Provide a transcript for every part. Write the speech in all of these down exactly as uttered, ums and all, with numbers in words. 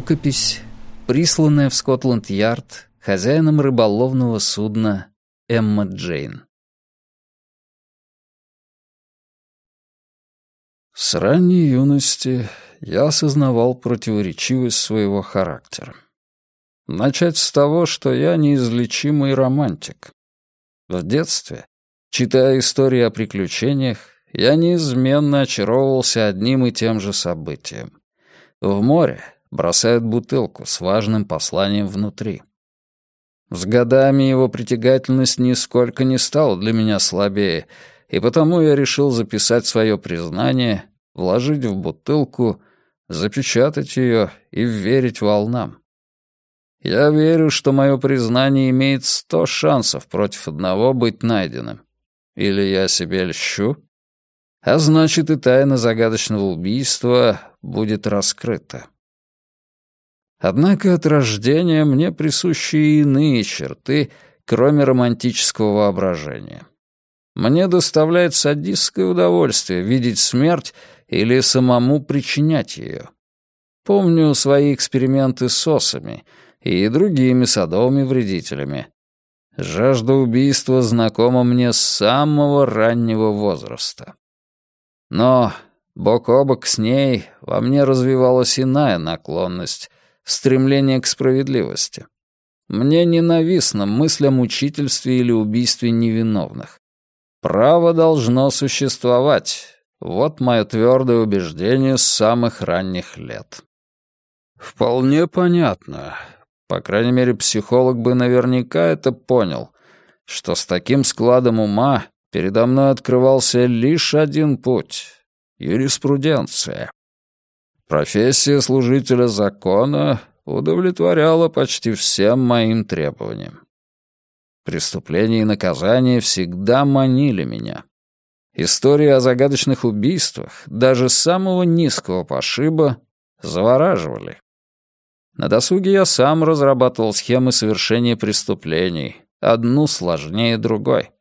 Рукопись, присланная в Скотланд-Ярд хозяином рыболовного судна Эмма Джейн. С ранней юности я осознавал противоречивость своего характера. Начать с того, что я неизлечимый романтик. В детстве, читая истории о приключениях, я неизменно очаровывался одним и тем же событием. В море бросают бутылку с важным посланием внутри. С годами его притягательность нисколько не стала для меня слабее, и потому я решил записать свое признание, вложить в бутылку, запечатать ее и верить волнам. Я верю, что мое признание имеет сто шансов против одного быть найденным. Или я себе льщу? А значит, и тайна загадочного убийства будет раскрыта. Однако от рождения мне присущи и иные черты, кроме романтического воображения. Мне доставляет садистское удовольствие видеть смерть или самому причинять ее. Помню свои эксперименты с осами и другими садовыми вредителями. Жажда убийства знакома мне с самого раннего возраста. Но бок о бок с ней во мне развивалась иная наклонность, стремление к справедливости. Мне ненавистна мысль о мучительстве или убийстве невиновных. Право должно существовать. Вот мое твердое убеждение с самых ранних лет. Вполне понятно. По крайней мере, психолог бы наверняка это понял, что с таким складом ума передо мной открывался лишь один путь — юриспруденция. Профессия служителя закона удовлетворяла почти всем моим требованиям. Преступления и наказания всегда манили меня. Истории о загадочных убийствах, даже самого низкого пошиба, завораживали. На досуге я сам разрабатывал схемы совершения преступлений, одну сложнее другой.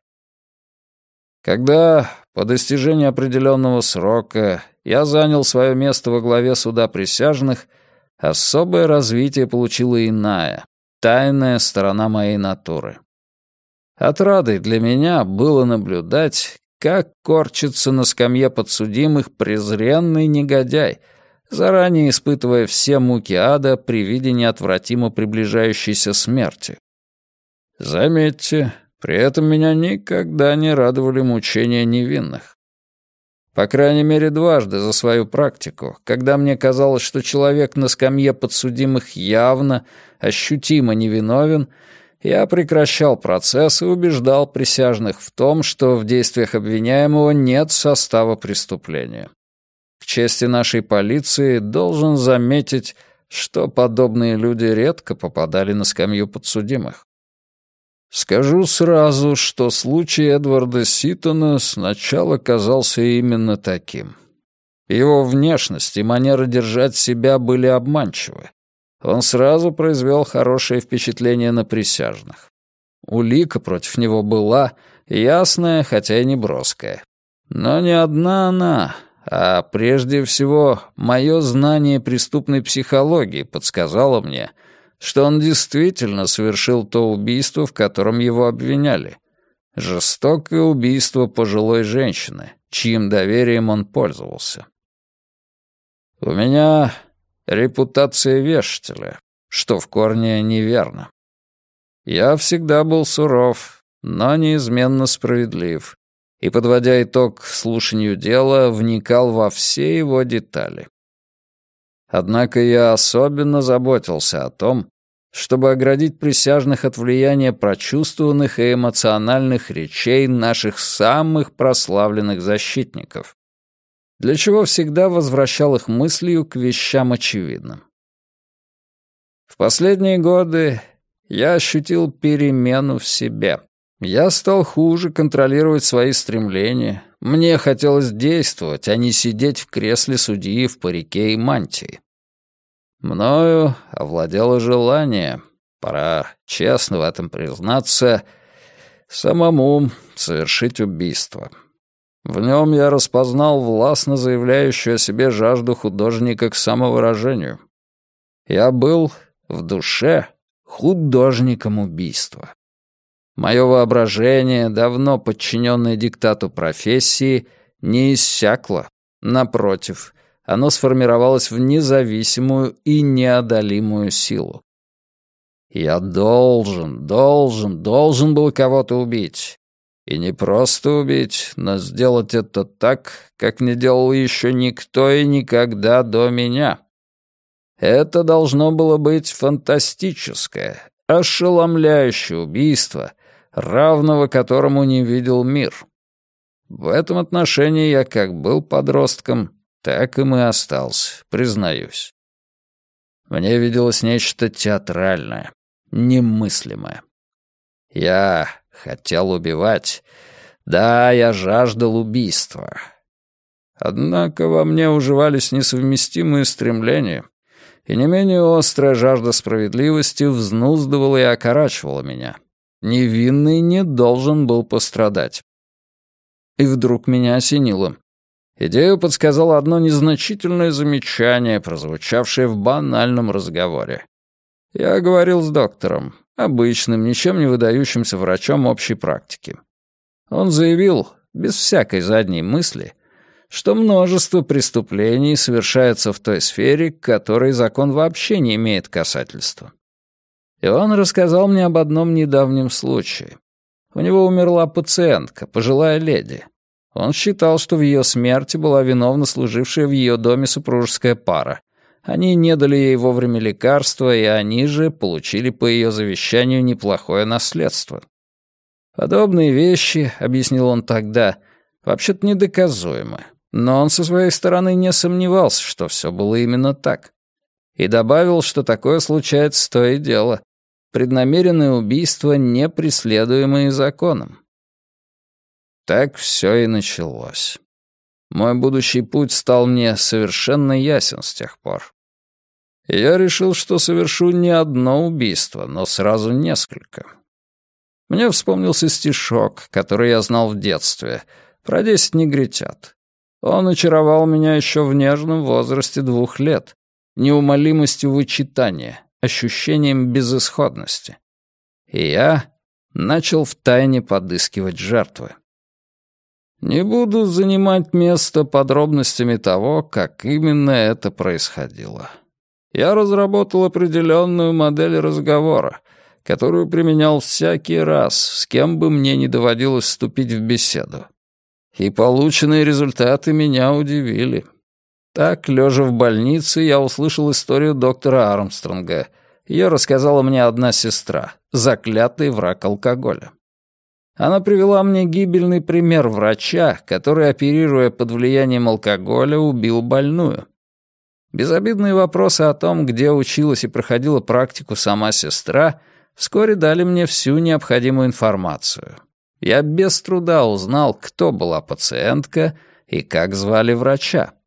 Когда, по достижении определенного срока, я занял свое место во главе суда присяжных, особое развитие получила иная, тайная сторона моей натуры. Отрадой для меня было наблюдать, как корчится на скамье подсудимых презренный негодяй, заранее испытывая все муки ада при виде неотвратимо приближающейся смерти. Заметьте, при этом меня никогда не радовали мучения невинных. По крайней мере, дважды за свою практику, когда мне казалось, что человек на скамье подсудимых явно, ощутимо невиновен, я прекращал процесс и убеждал присяжных в том, что в действиях обвиняемого нет состава преступления. К чести нашей полиции должен заметить, что подобные люди редко попадали на скамью подсудимых. Скажу сразу, что случай Эдварда Ситона сначала казался именно таким. Его внешность и манера держать себя были обманчивы. Он сразу произвел хорошее впечатление на присяжных. Улика против него была ясная, хотя и не броская. Но не одна она, а прежде всего мое знание преступной психологии подсказало мне, что он действительно совершил то убийство, в котором его обвиняли. Жестокое убийство пожилой женщины, чьим доверием он пользовался. У меня репутация вешателя, что в корне неверно. Я всегда был суров, но неизменно справедлив, и, подводя итог слушанию дела, вникал во все его детали. Однако я особенно заботился о том, чтобы оградить присяжных от влияния прочувствованных и эмоциональных речей наших самых прославленных защитников, для чего всегда возвращал их мыслью к вещам очевидным. В последние годы я ощутил перемену в себе. Я стал хуже контролировать свои стремления. Мне хотелось действовать, а не сидеть в кресле судьи в парике и мантии. Мною овладело желание, пора честно в этом признаться, самому совершить убийство. В нем я распознал властно заявляющую о себе жажду художника к самовыражению. Я был в душе художником убийства. Мое воображение, давно подчиненное диктату профессии, не иссякло. Напротив, оно сформировалось в независимую и неодолимую силу. Я должен, должен, должен был кого-то убить. И не просто убить, но сделать это так, как не делал еще никто и никогда до меня. Это должно было быть фантастическое, ошеломляющее убийство, равного которому не видел мир. В этом отношении я как был подростком, так им и остался, признаюсь. Мне виделось нечто театральное, немыслимое. Я хотел убивать. Да, я жаждал убийства. Однако во мне уживались несовместимые стремления, и не менее острая жажда справедливости взнуздывала и окорачивала меня. Невинный не должен был пострадать. И вдруг меня осенило. Идею подсказало одно незначительное замечание, прозвучавшее в банальном разговоре. Я говорил с доктором, обычным, ничем не выдающимся врачом общей практики. Он заявил, без всякой задней мысли, что множество преступлений совершается в той сфере, к которой закон вообще не имеет касательства. И он рассказал мне об одном недавнем случае. У него умерла пациентка, пожилая леди. Он считал, что в ее смерти была виновна служившая в ее доме супружеская пара. Они не дали ей вовремя лекарства, и они же получили по ее завещанию неплохое наследство. Подобные вещи, объяснил он тогда, вообще-то недоказуемы. Но он со своей стороны не сомневался, что все было именно так. И добавил, что такое случается то и дело. Преднамеренное убийство, не преследуемое законом. Так все и началось. Мой будущий путь стал мне совершенно ясен с тех пор. И я решил, что совершу не одно убийство, но сразу несколько. Мне вспомнился стишок, который я знал в детстве, про десять негритят. Он очаровал меня еще в нежном возрасте двух лет, неумолимостью вычитания, ощущением безысходности. И я начал втайне подыскивать жертвы. Не буду занимать место подробностями того, как именно это происходило. Я разработал определенную модель разговора, которую применял всякий раз, с кем бы мне не доводилось вступить в беседу. И полученные результаты меня удивили. Так, лежа в больнице, я услышал историю доктора Армстронга. Ее рассказала мне одна сестра, заклятый враг алкоголя. Она привела мне гибельный пример врача, который, оперируя под влиянием алкоголя, убил больную. Безобидные вопросы о том, где училась и проходила практику сама сестра, вскоре дали мне всю необходимую информацию. Я без труда узнал, кто была пациентка и как звали врача.